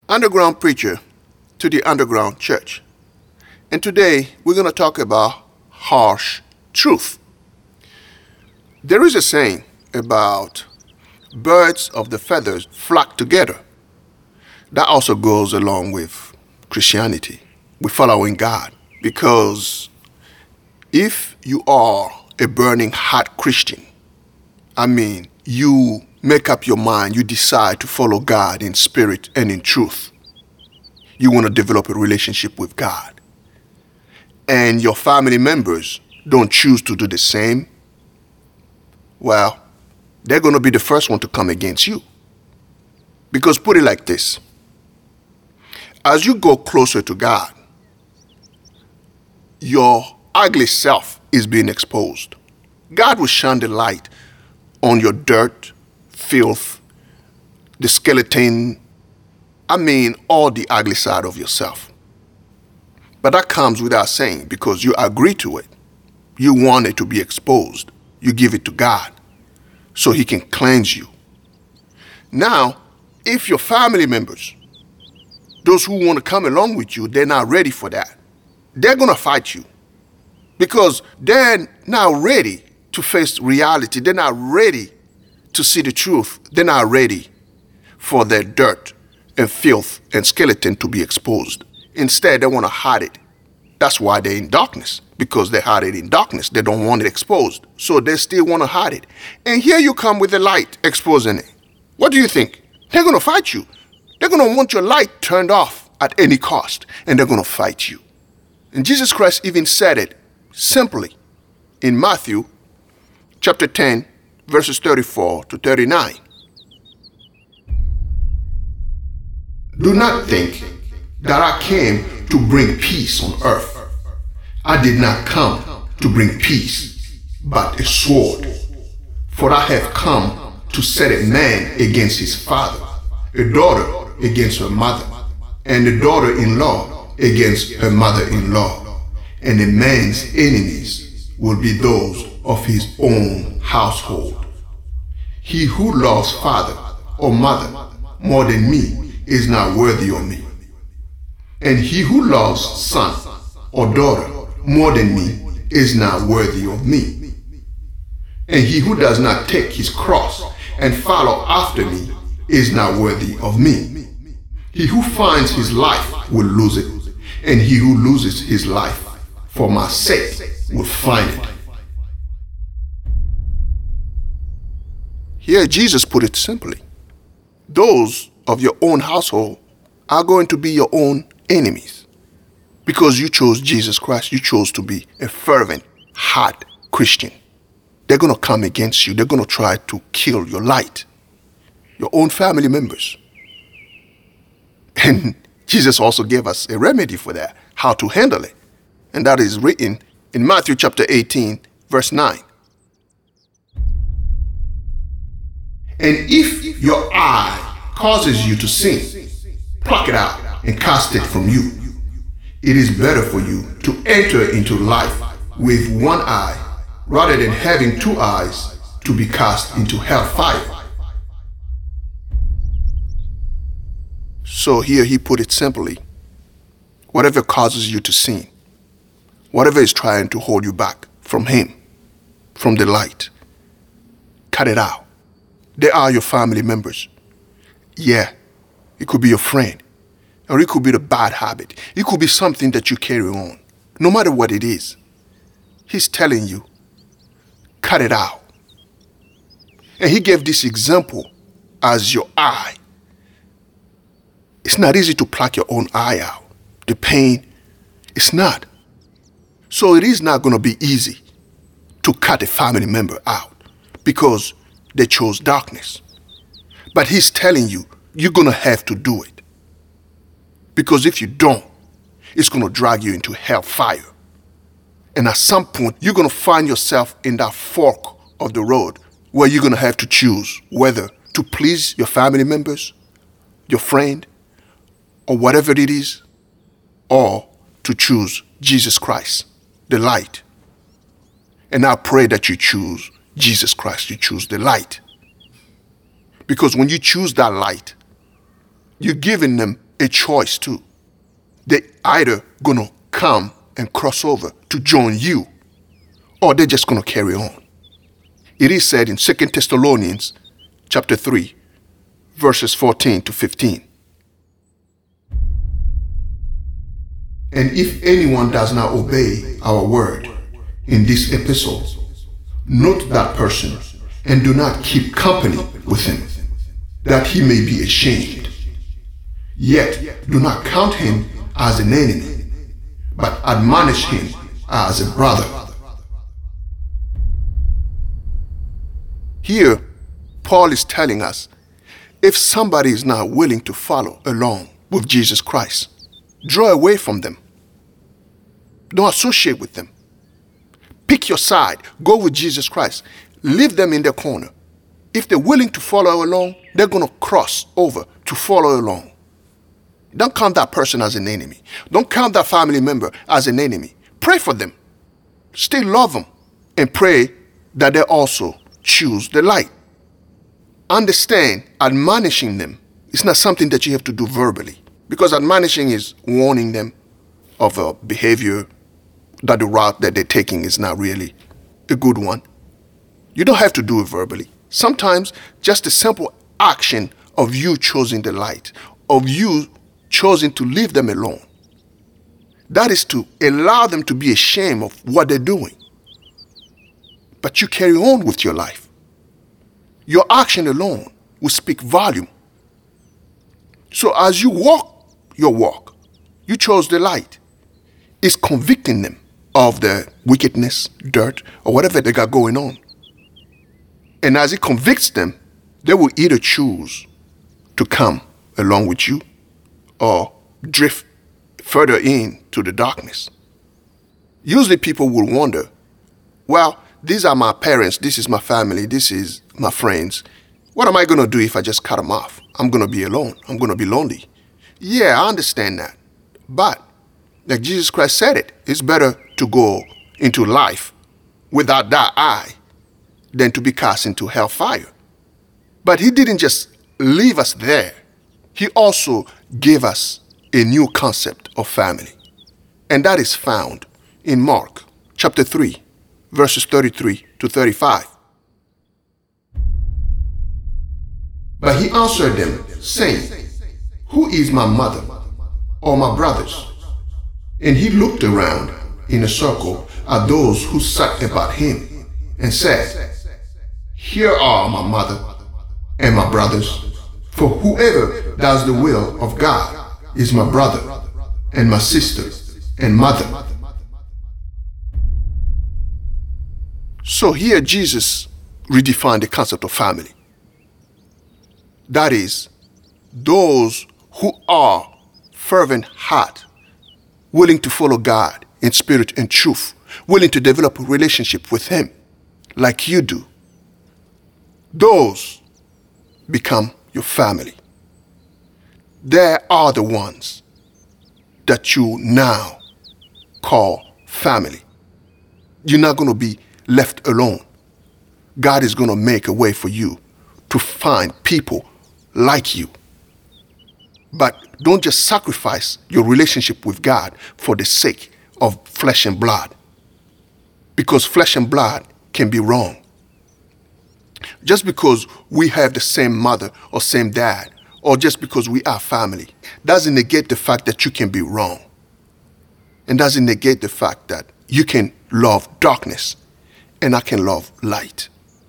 underground preacher to the underground church. And today we're going to talk about harsh truth. There is a saying about birds of the feathers flock together. That also goes along with Christianity, with following God. Because if you are a burning hot Christian, you make up your mind, you decide to follow God in spirit and in truth. You want to develop a relationship with God. And your family members don't choose to do the same. Well, they're going to be the first one to come against you. Because put it like this. As you go closer to God, your ugly self is being exposed. God will shine the light on your dirt, filth, the skeleton, all the ugly side of yourself. But that comes without saying because you agree to it. You want it to be exposed. You give it to God so He can cleanse you. Now, if your family members, those who want to come along with you, they're not ready for that, they're going to fight you because they're not ready to face reality. They're not ready to see the truth. They're not ready for their dirt and filth and skeleton to be exposed. Instead, they want to hide it. That's why they're in darkness, because they hide it in darkness. They don't want it exposed, so they still want to hide it. And here you come with the light exposing it. What do you think? They're going to fight you. They're going to want your light turned off at any cost, and they're going to fight you. And Jesus Christ even said it simply in Matthew chapter 10, verses 34 to 39. Do not think that I came to bring peace on earth. I did not come to bring peace, but a sword. For I have come to set a man against his father, a daughter against her mother, and a daughter-in-law against her mother-in-law. And a man's enemies will be those of his own household. He who loves father or mother more than me is not worthy of me. And he who loves son or daughter more than me is not worthy of me. And he who does not take his cross and follow after me is not worthy of me. He who finds his life will lose it, and he who loses his life for my sake will find it. Here Jesus put it simply. Those of your own household are going to be your own enemies because you chose Jesus Christ. You chose to be a fervent, hot Christian. They're going to come against you. They're going to try to kill your light, your own family members. And Jesus also gave us a remedy for that, how to handle it. And that is written in Matthew chapter 18, verse 9. And if your eye causes you to sin, pluck it out and cast it from you. It is better for you to enter into life with one eye rather than having two eyes to be cast into hellfire. So here he put it simply. Whatever causes you to sin, whatever is trying to hold you back from Him, from the light, cut it out. They are your family members. Yeah, it could be your friend, or it could be the bad habit. It could be something that you carry on, no matter what it is. He's telling you, cut it out. And he gave this example as your eye. It's not easy to pluck your own eye out. The pain, it's not. So it is not going to be easy to cut a family member out because they chose darkness. But he's telling you, you're going to have to do it. Because if you don't, it's going to drag you into hellfire. And at some point, you're going to find yourself in that fork of the road where you're going to have to choose whether to please your family members, your friend, or whatever it is, or to choose Jesus Christ, the light. And I pray that you choose Jesus Christ, you choose the light. Because when you choose that light, you're giving them a choice too. They either gonna come and cross over to join you, or they're just gonna carry on. It is said in 2 Thessalonians chapter 3, verses 14 to 15. And if anyone does not obey our word in this epistle, note that person and do not keep company with him, that he may be ashamed. Yet do not count him as an enemy, but admonish him as a brother. Here, Paul is telling us, if somebody is not willing to follow along with Jesus Christ, draw away from them. Don't associate with them. Pick your side. Go with Jesus Christ. Leave them in their corner. If they're willing to follow along, they're going to cross over to follow along. Don't count that person as an enemy. Don't count that family member as an enemy. Pray for them. Still love them. And pray that they also choose the light. Understand, admonishing them is not something that you have to do verbally. Because admonishing is warning them of a behavior that the route that they're taking is not really a good one. You don't have to do it verbally. Sometimes just the simple action of you choosing the light, of you choosing to leave them alone, that is to allow them to be ashamed of what they're doing. But you carry on with your life. Your action alone will speak volume. So as you walk your walk, you chose the light. It's convicting them of the wickedness, dirt, or whatever they got going on. And as it convicts them, they will either choose to come along with you or drift further into the darkness. Usually people will wonder, well, these are my parents, this is my family, this is my friends. What am I going to do if I just cut them off? I'm going to be alone. I'm going to be lonely. Yeah, I understand that. But like Jesus Christ said it's better to go into life without that eye than to be cast into hellfire. But he didn't just leave us there. He also gave us a new concept of family. And that is found in Mark chapter 3, verses 33 to 35. But he answered them, saying, who is my mother or my brothers? And he looked around in a circle at those who sat about him and said, here are my mother and my brothers. For whoever does the will of God is my brother and my sister and mother. So here Jesus redefined the concept of family. That is, those who are fervent heart, willing to follow God in spirit and truth, willing to develop a relationship with Him like you do. Those become your family. They are the ones that you now call family. You're not going to be left alone. God is going to make a way for you to find people like you. But don't just sacrifice your relationship with God for the sake of flesh and blood. Because flesh and blood can be wrong. Just because we have the same mother or same dad, or just because we are family, doesn't negate the fact that you can be wrong. And doesn't negate the fact that you can love darkness and I can love light.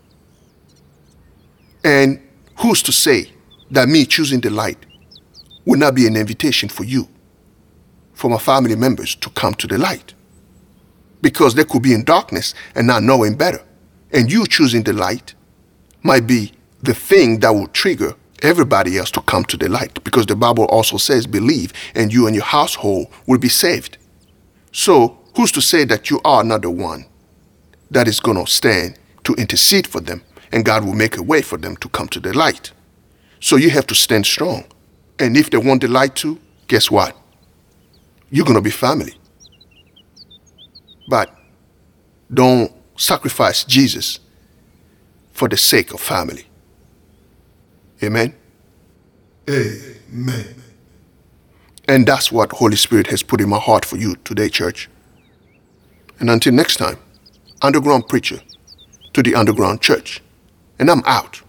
And who's to say that me choosing the light will not be an invitation for you, for my family members to come to the light? Because they could be in darkness and not knowing better. And you choosing the light might be the thing that will trigger everybody else to come to the light. Because the Bible also says, believe, and you and your household will be saved. So who's to say that you are not the one that is going to stand to intercede for them, and God will make a way for them to come to the light? So you have to stand strong. And if they want the light too, guess what? You're going to be family. But don't sacrifice Jesus for the sake of family. Amen? Amen. And that's what Holy Spirit has put in my heart for you today, church. And until next time, underground preacher to the underground church. And I'm out.